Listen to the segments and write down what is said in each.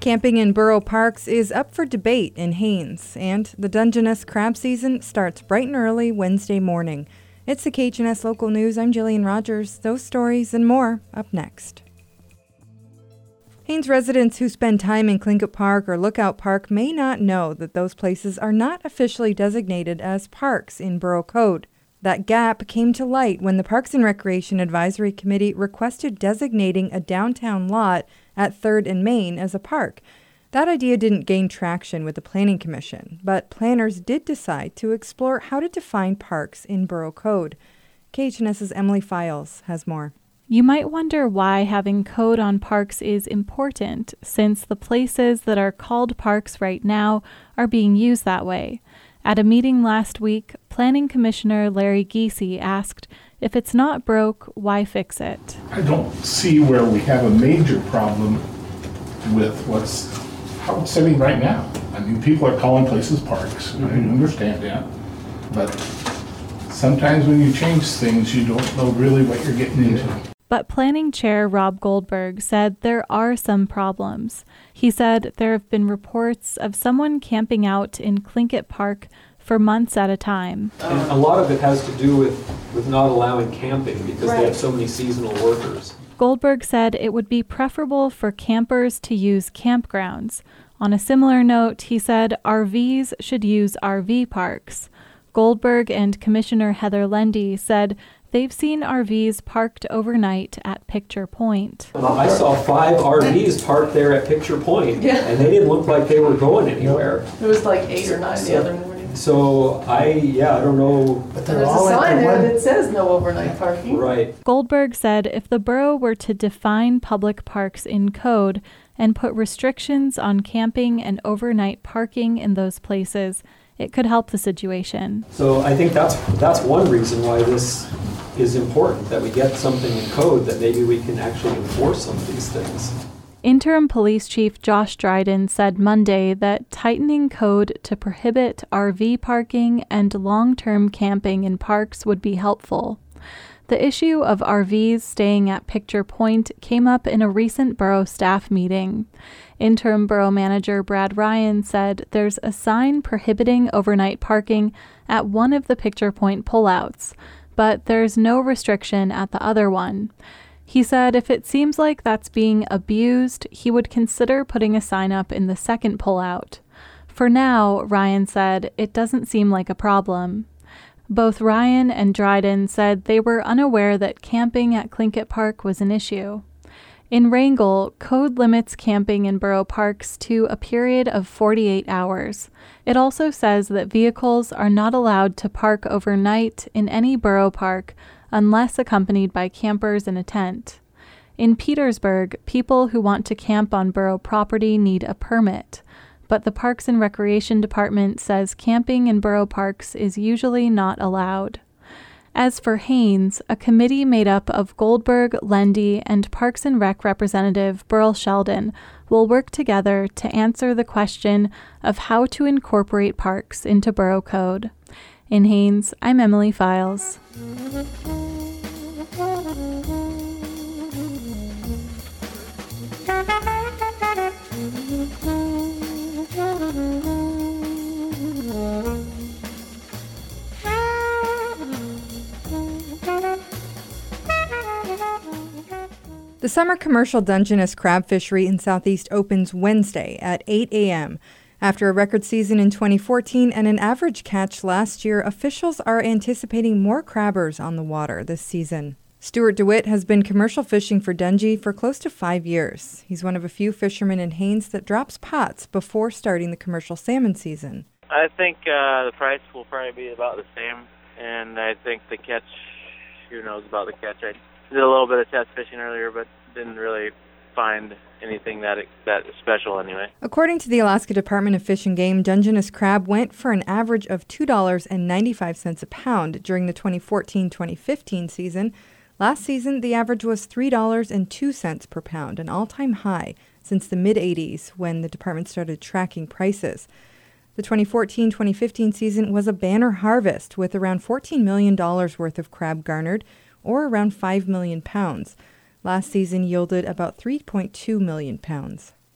Camping in borough parks is up for debate in Haines, and the Dungeness crab season starts bright and early Wednesday morning. It's the KHNS Local News. I'm Jillian Rogers. Those stories and more up next. Haines residents who spend time in Tlingit Park or Lookout Park may not know that those places are not officially designated as parks in Borough Code. That gap came to light when the Parks and Recreation Advisory Committee requested designating a downtown lot at 3rd and Main as a park. That idea didn't gain traction with the Planning Commission, but planners did decide to explore how to define parks in Borough Code. KHNS's Emily Files has more. You might wonder why having code on parks is important, since the places that are called parks right now are being used that way. At a meeting last week, Planning Commissioner Larry Giese asked, if it's not broke, why fix it? I don't see where we have a major problem with how it's sitting right now. I mean, people are calling places parks. I understand that. But sometimes when you change things, you don't know really what you're getting into. But Planning Chair Rob Goldberg said there are some problems. He said there have been reports of someone camping out in Tlingit Park for months at a time. And a lot of it has to do with not allowing camping because they have so many seasonal workers. Goldberg said it would be preferable for campers to use campgrounds. On a similar note, he said RVs should use RV parks. Goldberg and Commissioner Heather Lendy said they've seen RVs parked overnight at Picture Point. I saw 5 RVs parked there at Picture Point, and they didn't look like they were going anywhere. It was like 8 or 9 the other morning. So I don't know. But there's a sign there that says no overnight parking. Right. Goldberg said if the borough were to define public parks in code and put restrictions on camping and overnight parking in those places, it could help the situation. So I think that's one reason why this is important, that we get something in code that maybe we can actually enforce some of these things. Interim Police Chief Josh Dryden said Monday that tightening code to prohibit RV parking and long-term camping in parks would be helpful. The issue of RVs staying at Picture Point came up in a recent borough staff meeting. Interim Borough Manager Brad Ryan said there's a sign prohibiting overnight parking at one of the Picture Point pullouts, but there's no restriction at the other one. He said if it seems like that's being abused, he would consider putting a sign up in the second pullout. For now, Ryan said, it doesn't seem like a problem. Both Ryan and Dryden said they were unaware that camping at Tlingit Park was an issue. In Wrangell, code limits camping in borough parks to a period of 48 hours. It also says that vehicles are not allowed to park overnight in any borough park unless accompanied by campers in a tent. In Petersburg, people who want to camp on borough property need a permit, but the Parks and Recreation Department says camping in borough parks is usually not allowed. As for Haines, a committee made up of Goldberg, Lendy, and Parks and Rec Representative Burl Sheldon will work together to answer the question of how to incorporate parks into borough code. In Haines, I'm Emily Files. The summer commercial Dungeness crab fishery in Southeast opens Wednesday at 8 a.m. After a record season in 2014 and an average catch last year, officials are anticipating more crabbers on the water this season. Stuart DeWitt has been commercial fishing for Dungy for close to 5 years. He's one of a few fishermen in Haines that drops pots before starting the commercial salmon season. I think the price will probably be about the same, and I think the catch, who knows about the catch. I did a little bit of test fishing earlier, but didn't really find anything that special anyway. According to the Alaska Department of Fish and Game, Dungeness crab went for an average of $2.95 a pound during the 2014-2015 season. Last season, the average was $3.02 per pound, an all-time high since the mid-'80s when the department started tracking prices. The 2014-2015 season was a banner harvest with around $14 million worth of crab garnered, or around 5 million pounds. Last season yielded about 3.2 million pounds.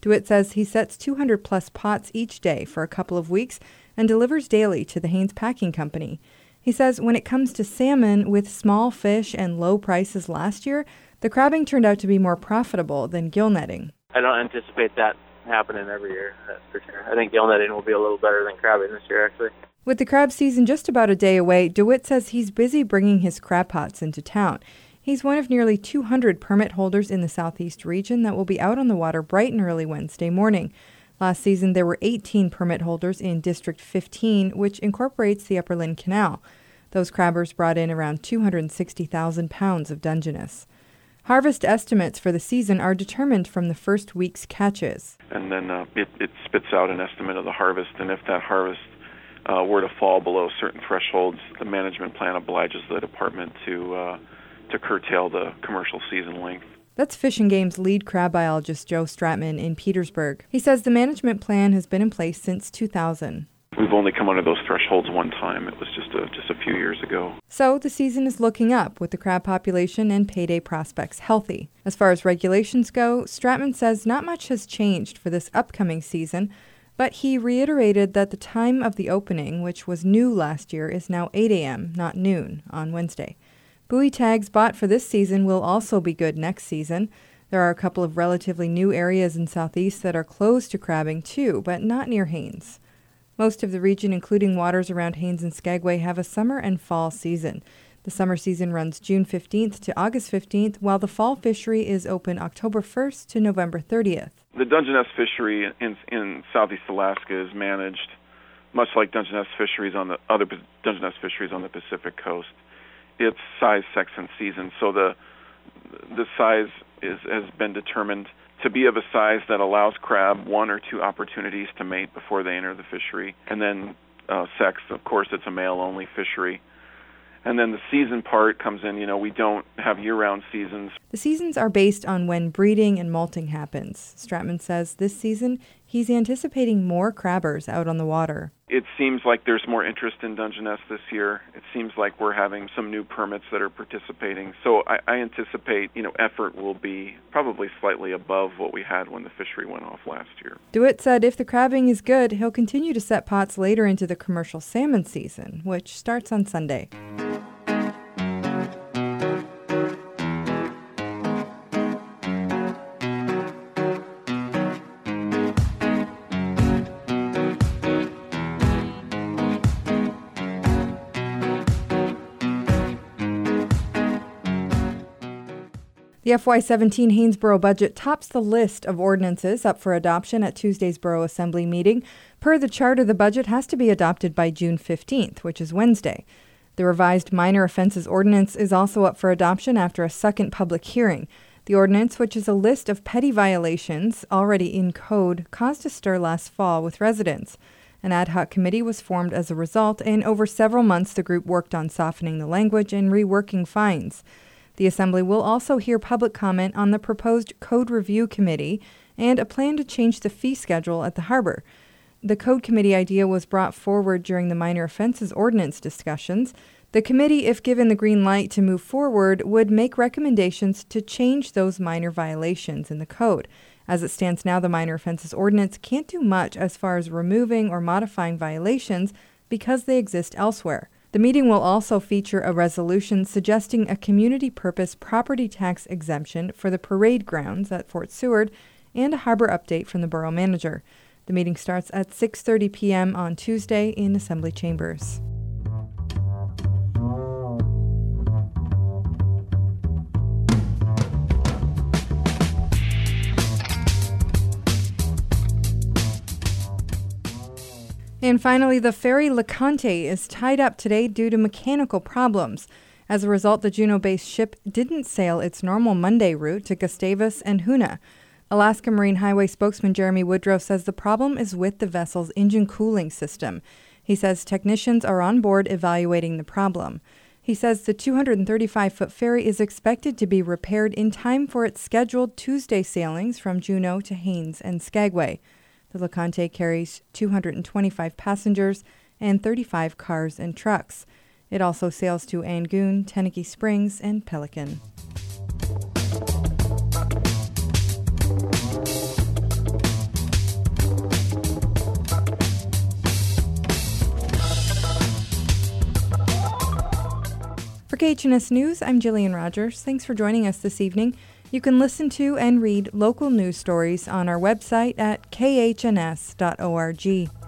DeWitt says he sets 200-plus pots each day for a couple of weeks and delivers daily to the Haines Packing Company. He says when it comes to salmon, with small fish and low prices last year, the crabbing turned out to be more profitable than gill netting. I don't anticipate that happening every year, that's for sure. I think gill netting will be a little better than crabbing this year, actually. With the crab season just about a day away, DeWitt says he's busy bringing his crab pots into town. He's one of nearly 200 permit holders in the southeast region that will be out on the water bright and early Wednesday morning. Last season, there were 18 permit holders in District 15, which incorporates the Upper Lynn Canal. Those crabbers brought in around 260,000 pounds of Dungeness. Harvest estimates for the season are determined from the first week's catches. And then it spits out an estimate of the harvest, and if that harvest were to fall below certain thresholds, the management plan obliges the department to curtail the commercial season length. That's Fish and Game's lead crab biologist Joe Stratman in Petersburg. He says the management plan has been in place since 2000. We've only come under those thresholds one time. It was just a few years ago. So the season is looking up with the crab population and payday prospects healthy. As far as regulations go, Stratman says not much has changed for this upcoming season, but he reiterated that the time of the opening, which was new last year, is now 8 a.m., not noon, on Wednesday. Buoy tags bought for this season will also be good next season. There are a couple of relatively new areas in Southeast that are closed to crabbing too, but not near Haines. Most of the region, including waters around Haines and Skagway, have a summer and fall season. The summer season runs June 15th to August 15th, while the fall fishery is open October 1st to November 30th. The Dungeness fishery in Southeast Alaska is managed much like Dungeness fisheries on the other Dungeness fisheries on the Pacific coast. It's size, sex, and season. So the size has been determined to be of a size that allows crab one or two opportunities to mate before they enter the fishery. And then sex, of course, it's a male-only fishery. And then the season part comes in, we don't have year-round seasons. The seasons are based on when breeding and molting happens. Stratman says this season he's anticipating more crabbers out on the water. It seems like there's more interest in Dungeness this year. It seems like we're having some new permits that are participating. So I anticipate, effort will be probably slightly above what we had when the fishery went off last year. DeWitt said if the crabbing is good, he'll continue to set pots later into the commercial salmon season, which starts on Sunday. The FY17 Haynesboro budget tops the list of ordinances up for adoption at Tuesday's Borough Assembly meeting. Per the charter, the budget has to be adopted by June 15th, which is Wednesday. The revised minor offenses ordinance is also up for adoption after a second public hearing. The ordinance, which is a list of petty violations already in code, caused a stir last fall with residents. An ad hoc committee was formed as a result, and over several months the group worked on softening the language and reworking fines. The Assembly will also hear public comment on the proposed Code Review Committee and a plan to change the fee schedule at the harbor. The Code Committee idea was brought forward during the minor offenses ordinance discussions. The committee, if given the green light to move forward, would make recommendations to change those minor violations in the code. As it stands now, the minor offenses ordinance can't do much as far as removing or modifying violations because they exist elsewhere. The meeting will also feature a resolution suggesting a community purpose property tax exemption for the parade grounds at Fort Seward and a harbor update from the borough manager. The meeting starts at 6:30 p.m. on Tuesday in Assembly Chambers. And finally, the ferry LeConte is tied up today due to mechanical problems. As a result, the Juneau-based ship didn't sail its normal Monday route to Gustavus and Hoonah. Alaska Marine Highway spokesman Jeremy Woodrow says the problem is with the vessel's engine cooling system. He says technicians are on board evaluating the problem. He says the 235-foot ferry is expected to be repaired in time for its scheduled Tuesday sailings from Juneau to Haines and Skagway. The LeConte carries 225 passengers and 35 cars and trucks. It also sails to Angoon, Tenakee Springs, and Pelican. KHNS News, I'm Jillian Rogers. Thanks for joining us this evening. You can listen to and read local news stories on our website at khns.org.